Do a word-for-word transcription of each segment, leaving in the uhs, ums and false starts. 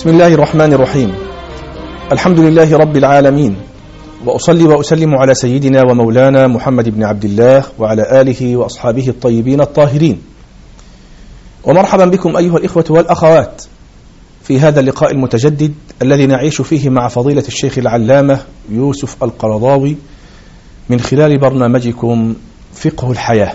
بسم الله الرحمن الرحيم. الحمد لله رب العالمين، وأصلي وأسلم على سيدنا ومولانا محمد بن عبد الله وعلى آله وأصحابه الطيبين الطاهرين. ومرحبا بكم أيها الإخوة والأخوات في هذا اللقاء المتجدد الذي نعيش فيه مع فضيلة الشيخ العلامة يوسف القرضاوي من خلال برنامجكم فقه الحياة.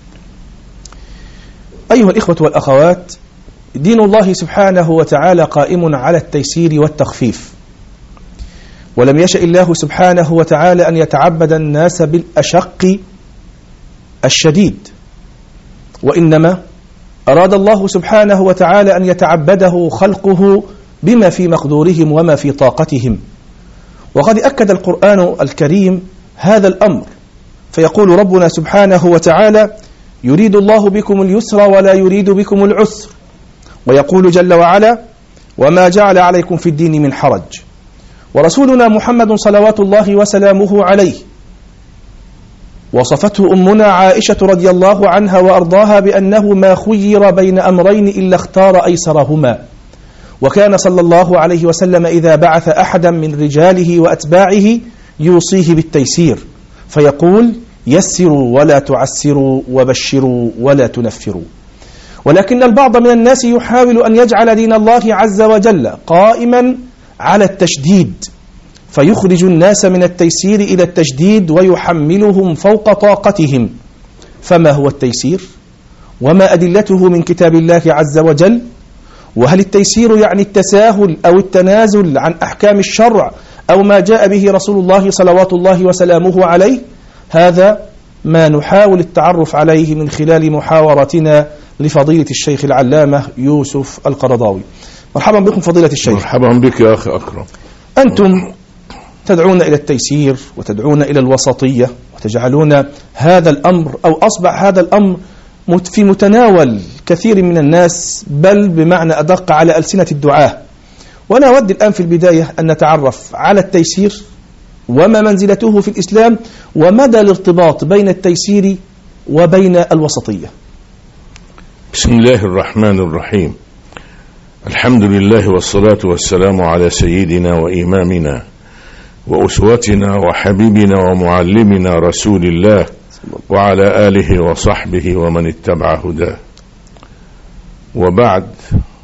أيها الإخوة والأخوات، دين الله سبحانه وتعالى قائم على التيسير والتخفيف، ولم يشأ الله سبحانه وتعالى أن يتعبد الناس بالأشق الشديد، وإنما أراد الله سبحانه وتعالى أن يتعبده خلقه بما في مقدورهم وما في طاقتهم. وقد أكد القرآن الكريم هذا الأمر، فيقول ربنا سبحانه وتعالى: يريد الله بكم اليسر ولا يريد بكم العسر. ويقول جل وعلا: وما جعل عليكم في الدين من حرج. ورسولنا محمد صلوات الله وسلامه عليه وصفته أمنا عائشة رضي الله عنها وأرضاها بأنه ما خير بين أمرين إلا اختار أيسرهما. وكان صلى الله عليه وسلم إذا بعث أحدا من رجاله وأتباعه يوصيه بالتيسير، فيقول: يسروا ولا تعسروا وبشروا ولا تنفروا. ولكن البعض من الناس يحاول أن يجعل دين الله عز وجل قائما على التشديد، فيخرج الناس من التيسير إلى التشديد ويحملهم فوق طاقتهم. فما هو التيسير؟ وما أدلته من كتاب الله عز وجل؟ وهل التيسير يعني التساهل أو التنازل عن أحكام الشرع أو ما جاء به رسول الله صلوات الله وسلامه عليه؟ هذا ما نحاول التعرف عليه من خلال محاورتنا لفضيلة الشيخ العلامة يوسف القرضاوي. مرحبا بكم فضيلة الشيخ. مرحبا بك يا أخي أكرم. أنتم تدعون إلى التيسير وتدعون إلى الوسطية، وتجعلون هذا الأمر أو أصبح هذا الأمر في متناول كثير من الناس، بل بمعنى أدق على ألسنة الدعاة. وأنا أود الآن في البداية أن نتعرف على التيسير وما منزلته في الإسلام، ومدى الارتباط بين التيسير وبين الوسطية. بسم الله الرحمن الرحيم. الحمد لله والصلاة والسلام على سيدنا وإمامنا وأسوتنا وحبيبنا ومعلمنا رسول الله وعلى آله وصحبه ومن اتبع هداه. وبعد،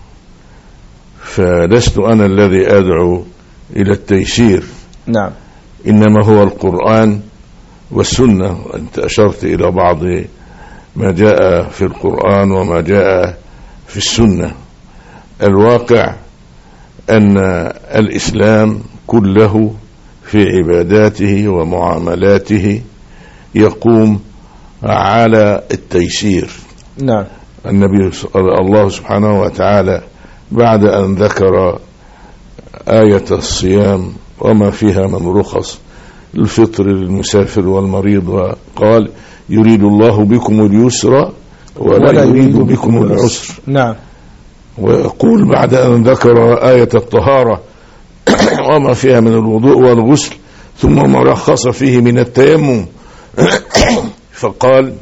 فلست أنا الذي أدعو إلى التيسير، نعم، إنما هو القرآن والسنة. أنت أشرت إلى بعض ما جاء في القرآن وما جاء في السنة. الواقع أن الإسلام كله في عباداته ومعاملاته يقوم على التيسير. نعم. النبي الله سبحانه وتعالى بعد أن ذكر آية الصيام وما فيها من رخص الفطر للمسافر والمريض، وقال: يريد الله بكم اليسر ولا, ولا يريد بكم العسر. نعم. ويقول بعد أن ذكر آية الطهارة وما فيها من الوضوء والغسل ثم ما رخص فيه من التيمم، فقال: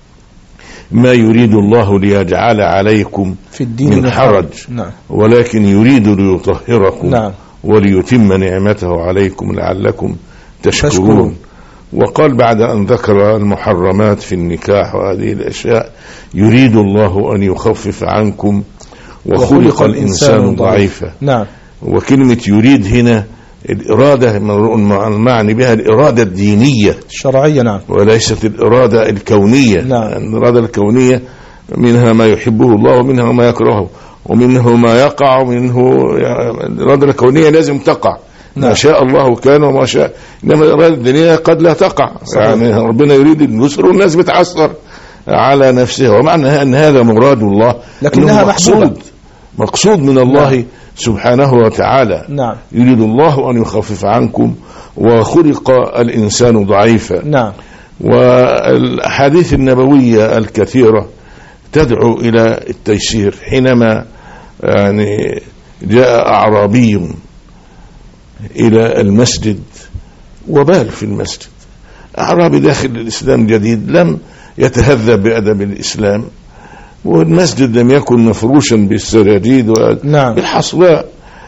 ما يريد الله ليجعل عليكم في الدين من حرج، نعم، ولكن يريد ليطهركم، نعم، وليتم نعمته عليكم لعلكم تشكرون. تشكرون. وقال بعد أن ذكر المحرمات في النكاح وهذه الأشياء: يريد الله أن يخفف عنكم وخلق الإنسان ضعيفا. نعم. وكلمة يريد هنا الإرادة المعني بها الإرادة الدينية الشرعية، نعم، وليست الإرادة الكونية. نعم. الإرادة الكونية منها ما يحبه الله ومنها ما يكرهه ومنه ما يقع ومنه، الإرادة الكونية لازم تقع. نعم. ما شاء الله كان وما شاء، إنما الإرادة الدينية قد لا تقع. صحيح. يعني ربنا يريد اليسر والناس بتعسر على نفسها، ومعنى أن هذا مراد الله، لكنها مقصود مقصود من الله. نعم. سبحانه وتعالى. نعم. يريد الله أن يخفف عنكم وخلق الإنسان ضعيفا. نعم. والأحاديث النبوية الكثيرة تدعو إلى التيسير. حينما يعني جاء أعرابي إلى المسجد وبال في المسجد، أعرابي داخل الإسلام جديد لم يتهذب بأدب الإسلام، والمسجد لم يكن مفروشا بالسراجيد والحصباء،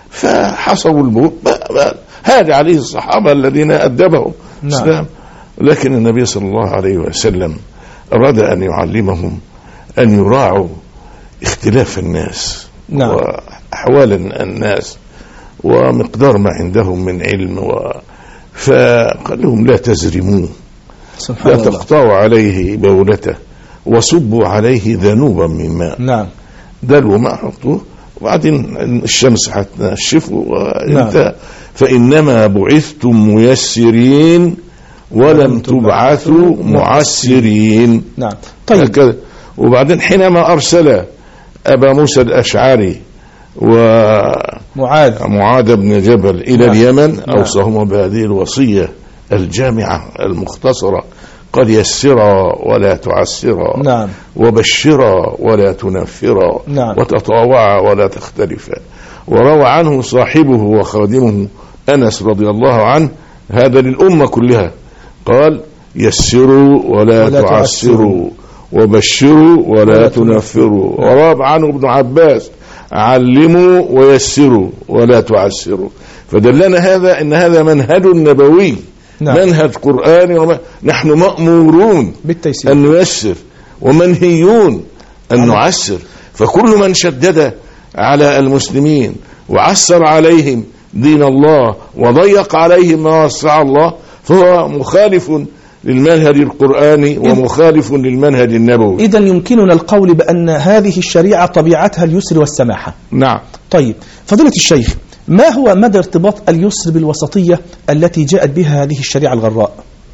فحصوا الموت. هذا عليه الصحابة الذين أدبهم الإسلام. نعم. لكن النبي صلى الله عليه وسلم أراد أن يعلمهم أن يراعوا اختلاف الناس. نعم. وأحوال الناس ومقدار ما عندهم من علم و... فقال لهم لا تزرموه، لا تقطعوا عليه بولته وصبوا عليه ذنوبا من ماء. نعم. دلوا ما حطوه وبعدين الشمس هتنشفه وانتهى. نعم. فإنما بعثتم ميسرين ولم تبعثوا معسرين. نعم. طيب. وبعدين حينما أرسل أبا موسى الأشعري ومعاذ معاذ بن جبل إلى نعم. اليمن. نعم. أوصاهما بهذه الوصية الجامعة المختصرة، قد يسرا ولا تعسرا. نعم. وبشرا ولا تنفرا. نعم. وتطاوعا ولا تختلفا. وروى عنه صاحبه وخادمه أنس رضي الله عنه هذا للأمة كلها، قال يسروا ولا, ولا تعسروا وبشروا ولا, ولا تنفروا. وروى عنه ابن عباس علموا ويسروا ولا تعسروا. فدلنا هذا ان هذا منهج نبوي. نعم. منهج قرآني. وما نحن مأمورون بالتيسير ان نيسر ومنهيون ان نعم. نعسر. فكل من شدد على المسلمين وعسر عليهم دين الله وضيق عليهم ما وسع الله فهو مخالف للمنهج القرآني ومخالف للمنهج النبوي. إذن يمكننا القول بأن هذه الشريعة طبيعتها اليسر والسماحة. نعم. طيب فضيلة الشيخ، ما هو مدى ارتباط اليسر بالوسطية التي جاءت بها هذه الشريعة الغراء؟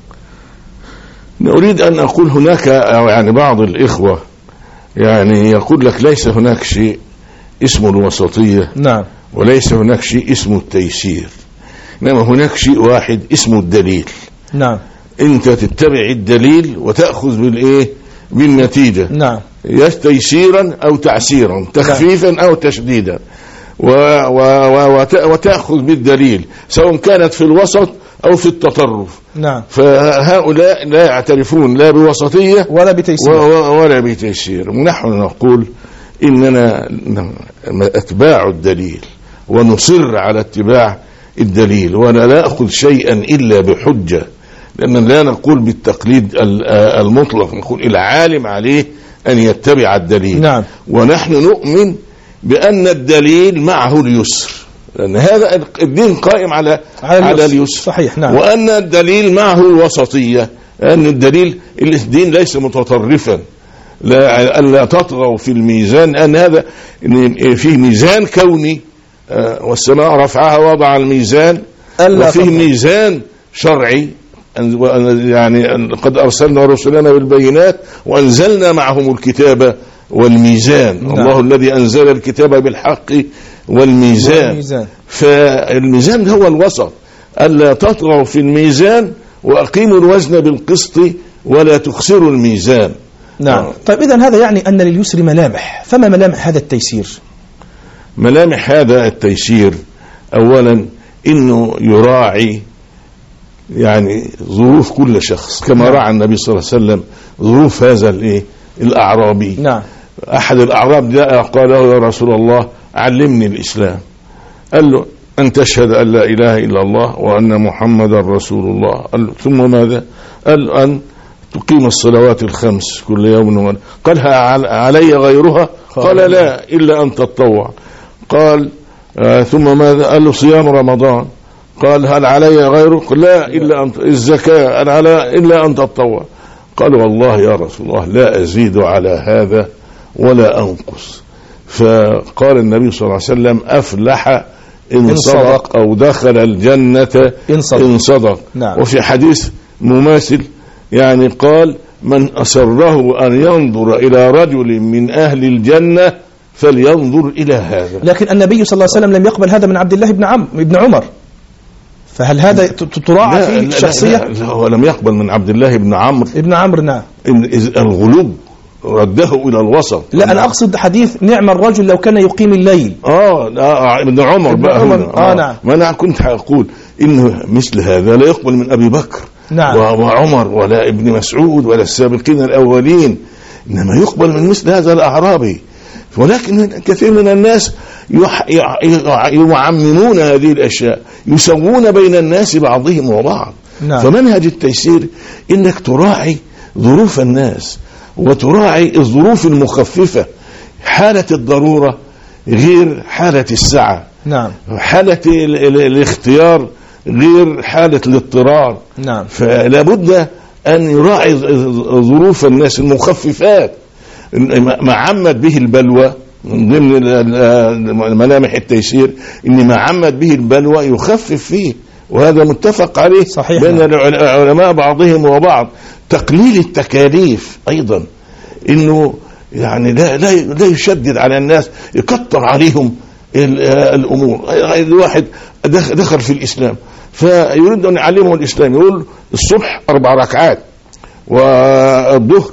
أريد أن أقول هناك يعني بعض الإخوة يعني يقول لك ليس هناك شيء اسمه الوسطية. نعم. وليس هناك شيء اسمه التيسير، إنما هناك شيء واحد اسمه الدليل. نعم. انت تتبع الدليل وتأخذ بالايه بالنتيجة. نعم. تيسيرا او تعسيرا، تخفيفا. نعم. او تشديدا، و و و وتأخذ بالدليل سواء كانت في الوسط او في التطرف. نعم. فهؤلاء لا يعترفون لا بوسطية ولا بتيسير ولا بتيسير. ونحن نقول اننا اتباع الدليل ونصر على اتباع الدليل، ولا نأخذ شيئا الا بحجة، لأن لا نقول بالتقليد المطلق، نقول العالم عليه أن يتبع الدليل. نعم. ونحن نؤمن بأن الدليل معه اليسر، لأن هذا الدين قائم على على, على اليسر. صحيح. نعم. وأن الدليل معه الوسطية، أن الدليل الدين ليس متطرفا، لا ألا تطغوا في الميزان، أن هذا فيه ميزان كوني والسماء رفعها وضع الميزان، وفيه ميزان شرعي يعني قد أرسلنا رسلنا بالبينات وأنزلنا معهم الكتاب والميزان. نعم. الله الذي أنزل الكتاب بالحق والميزان, والميزان. فالميزان هو الوسط، ألا تطغوا في الميزان وأقيموا الوزن بالقسط ولا تخسروا الميزان. نعم. طيب إذن هذا يعني أن لليسر ملامح، فما ملامح هذا التيسير؟ ملامح هذا التيسير أولا إنه يراعي يعني ظروف كل شخص، كما نعم. راعى النبي صلى الله عليه وسلم ظروف هذا الايه الاعرابي. نعم. احد الاعراب جاء قال له يا رسول الله علمني الاسلام. قال له ان تشهد ان لا اله الا الله وان محمدا رسول الله. قال له ثم ماذا؟ قال ان تقيم الصلوات الخمس كل يوم ومن. قال علي غيرها؟ قال لا الا ان تتطوع. قال آه ثم ماذا؟ قال له صيام رمضان. قال هل علي غيره؟ قال لا إلا أن الزكاة هل علي إلا أن تتطوع. قال والله يا رسول الله لا أزيد على هذا ولا أنقص. فقال النبي صلى الله عليه وسلم أفلح إن صدق أو دخل الجنة إن صدق, إن صدق. نعم. وفي حديث مماثل يعني قال من أسره أن ينظر إلى رجل من أهل الجنة فلينظر إلى هذا. لكن النبي صلى الله عليه وسلم لم يقبل هذا من عبد الله بن عم بن عمر، فهل هذا تراعى فيه الشخصية؟ لا, لا هو لم يقبل من عبد الله بن عمرو ابن عمرو. نعم. الغلو رده إلى الوسط. لا أنا أقصد حديث نعم الرجل لو كان يقيم الليل. آه, آه ابن عمر ابن بقى عمر. آه, آه نعم. ما أنا كنت أقول إنه مثل هذا لا يقبل من أبي بكر. نعم. وعمر ولا ابن مسعود ولا السابقين الأولين، إنما يقبل من مثل هذا الأعرابي. ولكن كثير من الناس يعممون هذه الأشياء، يسوون بين الناس بعضهم وبعض. نعم. فمنهج التيسير إنك تراعي ظروف الناس وتراعي الظروف المخففة، حالة الضرورة غير حالة السعة. نعم. حالة الاختيار غير حالة الاضطرار. نعم. فلا بد أن يراعي ظروف الناس المخففات. ما عمد به البلوى من ضمن ملامح التيسير إن ما عمد به البلوى يخفف فيه، وهذا متفق عليه. صحيح. بين العلماء بعضهم وبعض. تقليل التكاليف أيضا، إنه يعني لا لا لا يشدد على الناس، يكتر عليهم الأمور. الواحد دخل في الإسلام فيريد أن يعلمه الإسلام، يقول الصبح أربع ركعات والظهر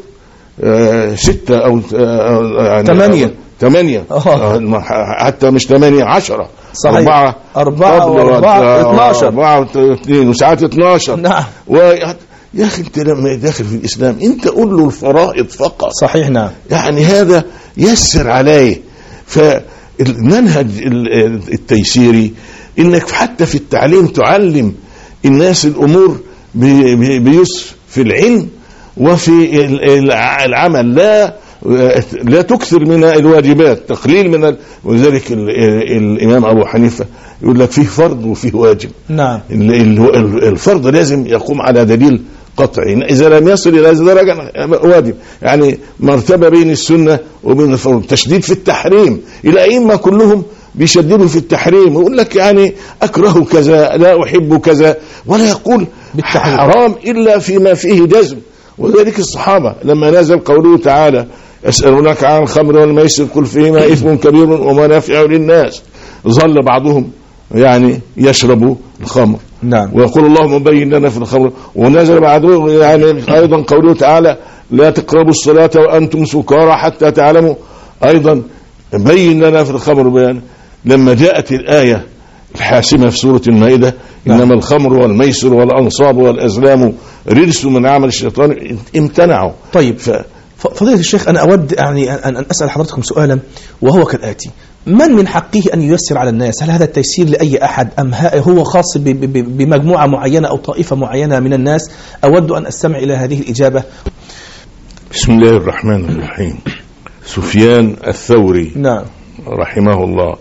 ستة أو يعني ثمانية ثمانية حتى مش ثمانية عشرة. صحيح. أربعة أربعة وأربعة اثناشر، أربعة واثنين وساعات اثناشر. نعم. يا أخي أنت لما داخل في الإسلام أنت قول له الفرائض فقط. صحيح. نعم. يعني هذا يسر عليه. فالمنهج التيسيري إنك حتى في التعليم تعلم الناس الأمور بيسر في العلم وفي العمل، لا لا تكثر من الواجبات، تقليل من ال... ولذلك ال... الإمام أبو حنيفة يقول لك فيه فرض وفيه واجب. نعم. الفرض لازم يقوم على دليل قطعي، إذا لم يصل إلى هذه الدرجة واجب. يعني مرتبة بين السنة وبين الفرض. تشديد في التحريم، الأئمة كلهم بيشددوا في التحريم، ويقول لك يعني أكره كذا لا أحب كذا، ولا يقول بالتحريم حرام إلا فيما فيه جزم. وذلك الصحابة لما نزل قوله تعالى يسألونك عن الخمر والميسر قل فيهما إثم كبير ومنافع للناس، ظل بعضهم يعني يشرب الخمر. نعم. ويقول اللهم بين لنا في الخمر. ونزل بعده يعني أيضا قوله تعالى لا تقربوا الصلاة وأنتم سكارى حتى تعلموا، أيضا بين لنا في الخمر بيان. لما جاءت الآية الحاسمة في سورة المائدة إنما نعم. الخمر والميسر والأنصاب والأزلام رجس من عمل الشيطان، امتنعوا. طيب ف... فضيلة الشيخ، أنا أود يعني أن أسأل حضرتكم سؤالا وهو كالآتي: من من حقه أن ييسر على الناس؟ هل هذا التيسير لأي أحد أم هو خاص ب... ب... بمجموعة معينة أو طائفة معينة من الناس؟ أود أن أستمع إلى هذه الإجابة. بسم الله الرحمن الرحيم. سفيان الثوري نعم رحمه الله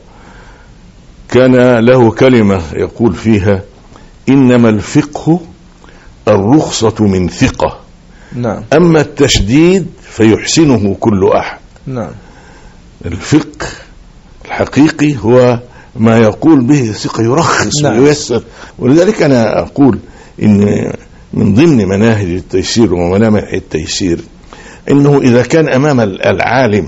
كان له كلمة يقول فيها إنما الفقه الرخصة من ثقة. نعم. أما التشديد فيحسنه كل أحد. نعم. الفقه الحقيقي هو ما يقول به ثقة، يرخص. نعم. وييسر. ولذلك أنا أقول إن من ضمن مناهج التيسير وملامح التيسير إنه إذا كان أمام العالم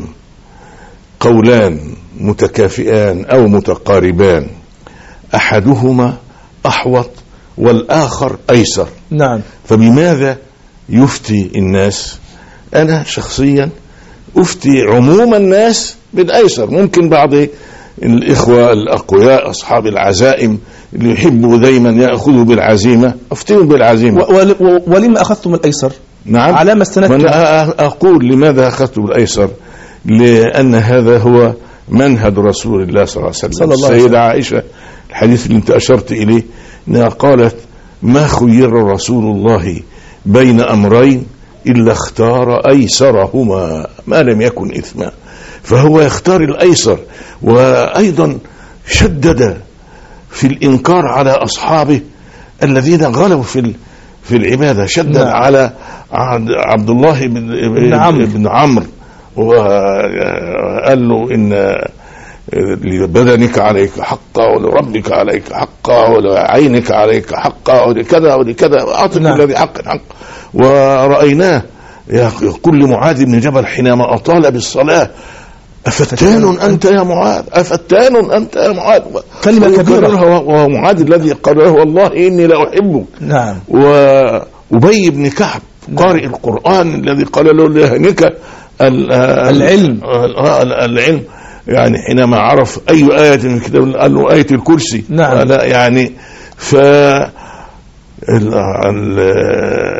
قولان متكافئان أو متقاربان أحدهما أحوط والآخر أيسر. نعم. فبماذا يفتي الناس؟ أنا شخصيا أفتي عموم الناس بالأيسر. ممكن بعض الإخوة الأقوياء أصحاب العزائم اللي يحبوا دايما يأخذوا بالعزيمة، أفتيهم بالعزيمة. ولما أخذتم الأيسر؟ نعم. على ما استندتم؟ أنا أقول لماذا أخذتم بالأيسر؟ لأن هذا هو منهج رسول الله صلى الله عليه وسلم. السيدة عائشة الحديث اللي انت أشرت إليه انها قالت ما خير رسول الله بين أمرين إلا اختار أيسرهما ما لم يكن إثما. فهو يختار الأيسر. وأيضا شدد في الإنكار على أصحابه الذين غلبوا في في العبادة. شدد نعم. على عبد الله بن عمرو بن عمرو وقال له إن لبدنك عليك حقا ولربك عليك حقا ولعينك عليك حقا ولكذا ولكذا أعطي كل ذي حق حق. ورأيناه كل معاذ بن جبل حينما أطال بالصلاة أفتان أنت يا معاذ أفتان أنت يا معاذ كلمة كبيرة. ومعاذ الذي قال له والله إني لا أحبك. نعم. وأبي بن كعب قارئ القرآن الذي قال له لهنك العلم العلم يعني حينما عرف أي آية من الكتاب قال له آية الكرسي. نعم. لا يعني ف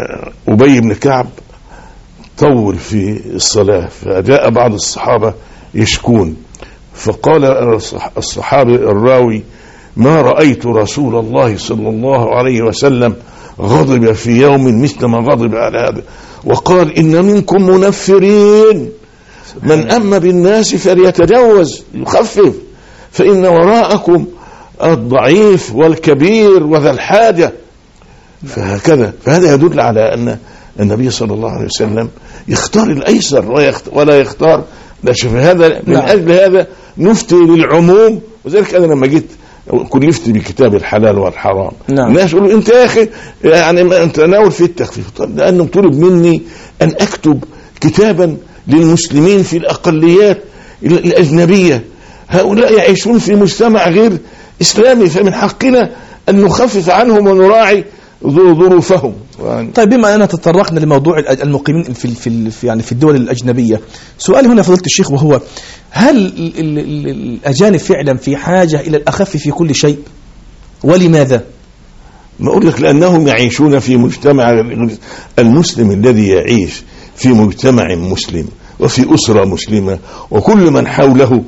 أبي بن كعب طول في الصلاة. فجاء بعض الصحابة يشكون. فقال الصحابي الراوي: ما رأيت رسول الله صلى الله عليه وسلم غضب في يوم مثل ما غضب على هذا، وقال: إن منكم منفرين، من أما بالناس فليتجوز يخفف، فإن وراءكم الضعيف والكبير وذا الحاجة. فهكذا، فهذا يدل على أن النبي صلى الله عليه وسلم يختار الأيسر ولا يختار لا. شوف هذا، من أجل هذا نفتي للعموم. وذلك أنا لما جيت كنت نفتي بكتاب الحلال والحرام، نعم. الناس يقولوا: أنت يا أخي يعني أنت ناول في التخفيف. طب لأنه طلب مني أن أكتب كتابا للمسلمين في الأقليات الأجنبية، هؤلاء يعيشون في مجتمع غير إسلامي، فمن حقنا أن نخفف عنهم ونراعي ظروفهم. طيب، بما أننا تطرقنا لموضوع المقيمين في في يعني في الدول الأجنبية، سؤالي هنا فضيلة الشيخ وهو: هل الأجانب فعلا في حاجة إلى الأخف في كل شيء؟ ولماذا؟ ما أقول لك لأنهم يعيشون في مجتمع. المسلم الذي يعيش في مجتمع مسلم وفي أسرة مسلمة وكل من حوله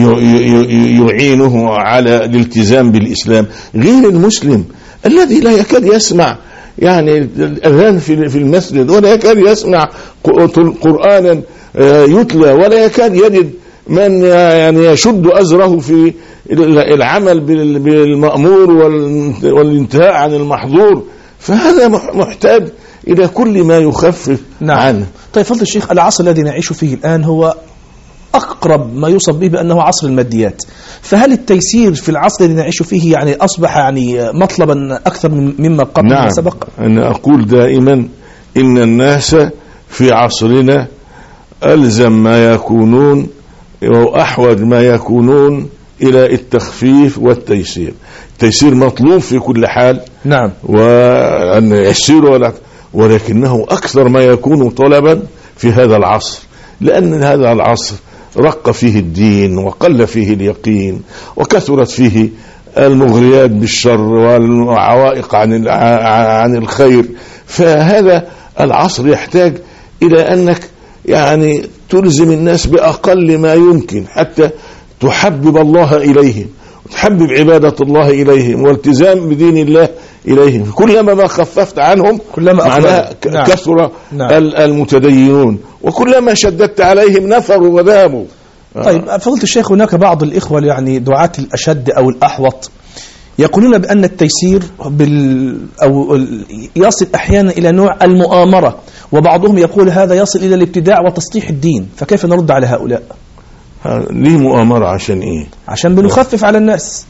يعينه على الالتزام بالإسلام، غير المسلم الذي لا يكاد يسمع يعني الأذان في المسجد، ولا يكاد يسمع قرآنا يتلى، ولا يكاد يجد من يعني يشد أزره في العمل بالمأمور والانتهاء عن المحظور. فهذا محتاج إلى كل ما يخفف نعم. عنه. طيب فضل الشيخ، العصر الذي نعيش فيه الآن هو أقرب ما يوصف به بأنه عصر الماديات، فهل التيسير في العصر الذي نعيش فيه يعني أصبح يعني مطلبا أكثر مما قبل نعم. ما سبق؟ أنا أقول دائما إن الناس في عصرنا ألزم ما يكونون وأحوج ما يكونون إلى التخفيف والتيسير. التيسير مطلوب في كل حال نعم، وأن يسير ولا ولكنه أكثر ما يكون طلبا في هذا العصر، لأن هذا العصر رق فيه الدين وقل فيه اليقين وكثرت فيه المغريات بالشر والعوائق عن عن الخير. فهذا العصر يحتاج إلى أنك يعني تلزم الناس بأقل ما يمكن حتى تحبب الله إليهم وتحبب عبادة الله إليهم والتزام بدين الله إليهم. كلما ما خففت عنهم كلما معناها نعم. كثر نعم. المتدينون، وكلما شددت عليهم نفروا وذهبوا. طيب فضلت الشيخ، هناك بعض الإخوة يعني دعاة الأشد أو الأحوط يقولون بأن التيسير بال أو يصل أحيانا إلى نوع المؤامرة، وبعضهم يقول هذا يصل إلى الابتداع وتصليح الدين، فكيف نرد على هؤلاء؟ ليه مؤامرة؟ عشان إيه؟ عشان بنخفف على الناس.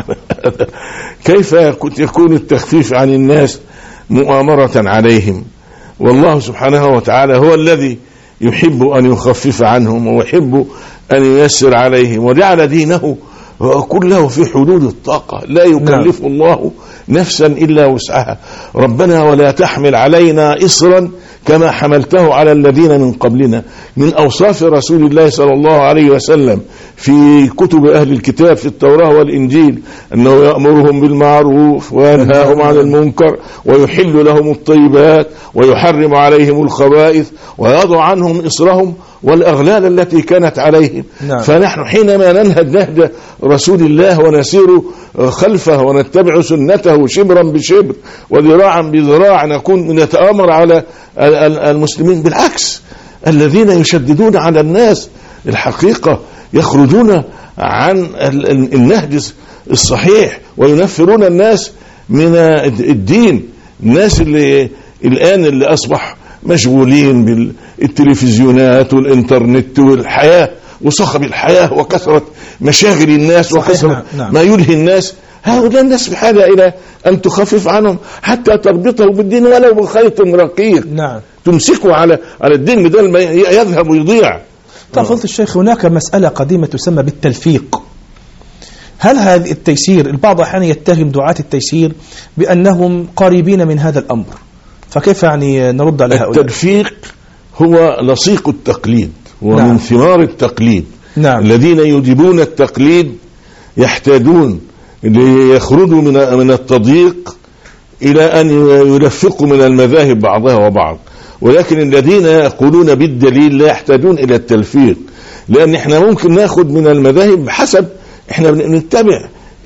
كيف يكون التخفيف عن الناس مؤامرة عليهم؟ والله سبحانه وتعالى هو الذي يحب أن يخفف عنهم ويحب أن ييسر عليهم، وجعل دينه كله في حدود الطاقة، لا يكلف الله نفسا إلا وسعها. ربنا ولا تحمل علينا إصرا كما حملته على الذين من قبلنا. من أوصاف رسول الله صلى الله عليه وسلم في كتب أهل الكتاب في التوراة والإنجيل أنه يأمرهم بالمعروف وينهاهم عن المنكر ويحل لهم الطيبات ويحرم عليهم الخبائث ويضع عنهم إصرهم والأغلال التي كانت عليهم. نعم. فنحن حينما ننهج نهج رسول الله ونسير خلفه ونتبع سنته شبرا بشبر وذراعا بذراع نكون نتآمر على المسلمين. بالعكس، الذين يشددون على الناس الحقيقة يخرجون عن النهج الصحيح وينفرون الناس من الدين. الناس اللي الآن اللي أصبح مشغولين بالتلفزيونات والإنترنت والحياة وصخب الحياة وكثرة مشاغل الناس وكثرة نعم. ما يلهي الناس، هؤلاء الناس بحاجة إلى أن تخفف عنهم حتى تربطه بالدين ولو بخيط رقيق. نعم. تمسكه على على الدين بدل ما يذهب ويضيع. طيب فضيلة الشيخ، هناك مسألة قديمة تسمى بالتلفيق. هل هذا التيسير البعض أحيانا يتهم دعاة التيسير بأنهم قريبين من هذا الأمر، فكيف يعني نرد على هؤلاء؟ التلفيق هو لصيق التقليد ومن نعم. ثمار التقليد. نعم. الذين يجيبون التقليد يحتاجون ليخرجوا من من التضييق إلى أن يلفقوا من المذاهب بعضها وبعض. ولكن الذين يقولون بالدليل لا يحتاجون إلى التلفيق، لأن احنا ممكن ناخد من المذاهب بحسب احنا نتبع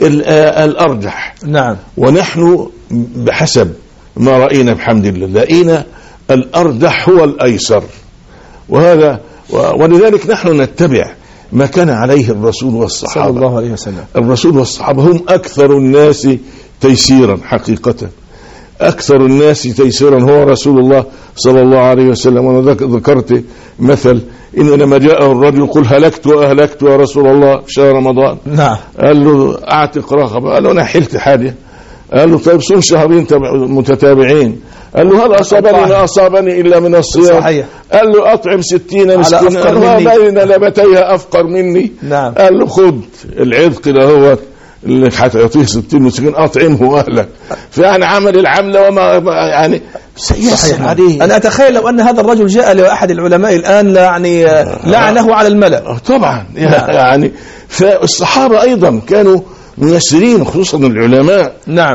الأرجح. نعم. ونحن بحسب ما رأينا بحمد الله لقينا الأرجح هو الأيسر، وهذا ولذلك نحن نتبع ما كان عليه الرسول والصحابة صلى الله عليه وسلم. الرسول والصحابة هم أكثر الناس تيسيرا حقيقة، أكثر الناس تيسيرا هو رسول الله صلى الله عليه وسلم. وأنا ذكرت مثل إن لما جاءه الرجل قل هلكت وأهلكت يا رسول الله في شهر رمضان. نعم. قال له أعتق رقبة، قال له أنا حلت حاجة، قال له طيب صوم شهرين متتابعين، قال له هل أصابني ما أصابني إلا من الصيام؟ صحيح. قال له أطعم ستين مسكين، قال له بين لبتيها أفقر مني. نعم. قال له خذ العذق له اللي حتعطيه ستين مسكين أطعمه أهلك. فيعني عمل العملة وما يعني صحيح عليه. أنا أتخيل لو أن هذا الرجل جاء لأحد العلماء الآن يعني لعنه على الملأ طبعا. يعني فالصحابة أيضا كانوا ميسرين خصوصا العلماء. نعم.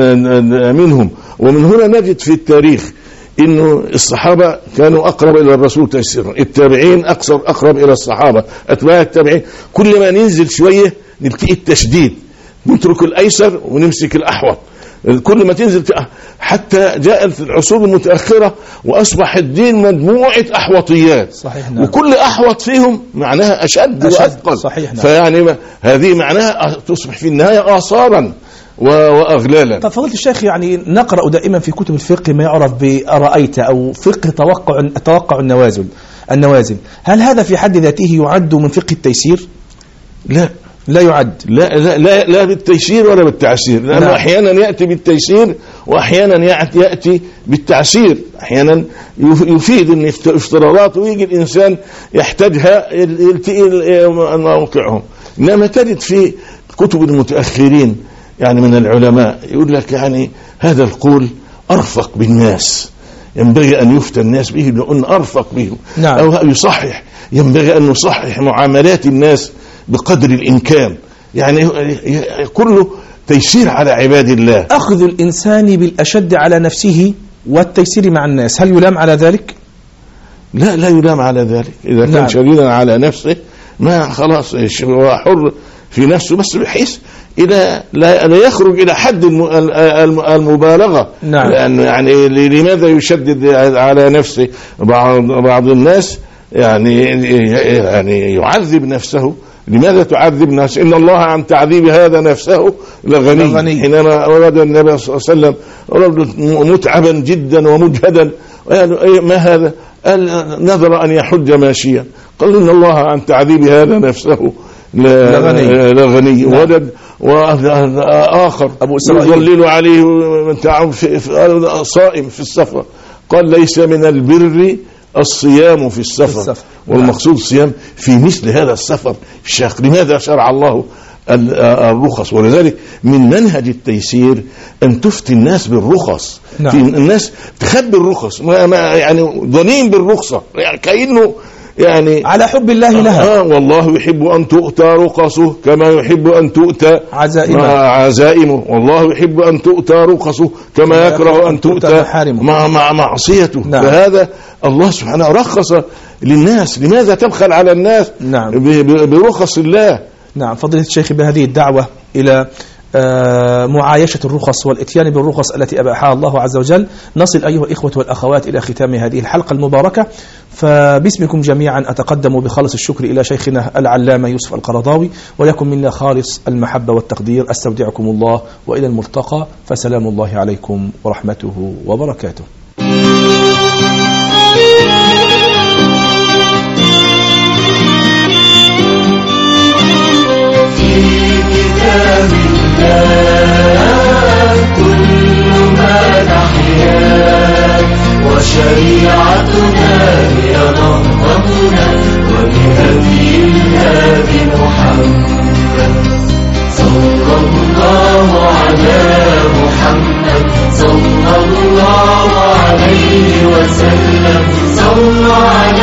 منهم. ومن هنا نجد في التاريخ إنه الصحابة كانوا أقرب إلى الرسول تيسيرا، التابعين أقصر أقرب إلى الصحابة، أتباع التابعين كل ما ننزل شوية نلتقي التشديد، نترك الأيسر ونمسك الأحوط، كل ما تنزل حتى جاءت العصور المتأخرة وأصبح الدين مجموعة أحوطيات. صحيح. نعم. وكل أحوط فيهم معناها أشد, أشد وأثقل. صحيح. نعم. فيعني هذه معناها تصبح في النهاية آثارا وأغلالا. طب فضيلة الشيخ، يعني نقرأ دائما في كتب الفقه ما يعرف بأرأيت أو فقه توقع توقع النوازل النوازل هل هذا في حد ذاته يعد من فقه التيسير؟ لا لا يعد. لا لا لا, لا بالتيسير ولا بالتعسير، لأنه نعم. أحيانا يأتي بالتيسير وأحيانا يأتي بالتعسير، أحيانا يفيد أن افتراضات ويجي الإنسان يحتاجها يلتقي موقعهم. إنما تجد في كتب المتأخرين يعني من العلماء يقول لك يعني هذا القول أرفق بالناس، ينبغي أن يفتى الناس به لأن أرفق بهم. نعم. أو يصحح، ينبغي أن نصحح معاملات الناس بقدر الإمكان، يعني كله تيسير على عباد الله. أخذ الإنسان بالأشد على نفسه والتيسير مع الناس، هل يلام على ذلك؟ لا لا يلام على ذلك. إذا كان نعم. شديدا على نفسه ما خلاص هو حر في نفسه، بس بحيث إلى لا يخرج إلى حد المبالغة. نعم. لأن يعني لماذا يشدد على نفسه؟ بعض بعض الناس يعني يعني يعذب نفسه. لماذا تعذب نفسه؟ إن الله عن تعذيب هذا نفسه لغني. لغني. حينما ورد النبي صلى الله عليه وسلم متعبا جدا ومجهدا، ما هذا؟ قال نذر أن يحج ماشيا، قال إن الله عن تعذيب هذا نفسه لغني, لغني. نعم. وجد وآخر يظلل عليه صائم في السفر، قال ليس من البر الصيام في السفر, في السفر. والمقصود الصيام في مثل هذا السفر الشاق. لماذا شرع الله الرخص؟ ولذلك من منهج التيسير أن تفتي الناس بالرخص. نعم. في الناس تخبي الرخص، ما ما يعني ظنين بالرخصة، يعني كأنه يعني على حب الله لها. آه والله يحب أن تؤتى رخصه كما يحب أن تؤتى عزائمه. عزائمه والله يحب أن تؤتى رخصه كما يكره أن تؤتى مع مع معصيته. نعم. فهذا الله سبحانه رخص للناس، لماذا تبخل على الناس؟ نعم. برخص الله. نعم. فضيلة الشيخ، بهذه الدعوة إلى معايشة الرخص والاتيان بالرخص التي أباحها الله عز وجل نصل أيها الإخوة والأخوات إلى ختام هذه الحلقة المباركة. فباسمكم جميعا أتقدم بخالص الشكر إلى شيخنا العلامة يوسف القرضاوي، ولكم منا خالص المحبة والتقدير. أستودعكم الله وإلى الملتقى، فسلام الله عليكم ورحمته وبركاته. كل ما نحيا وشريعتنا هي نهضتنا، وبهدي الهادي محمد صلى الله على محمد صلى الله عليه وسلم صلى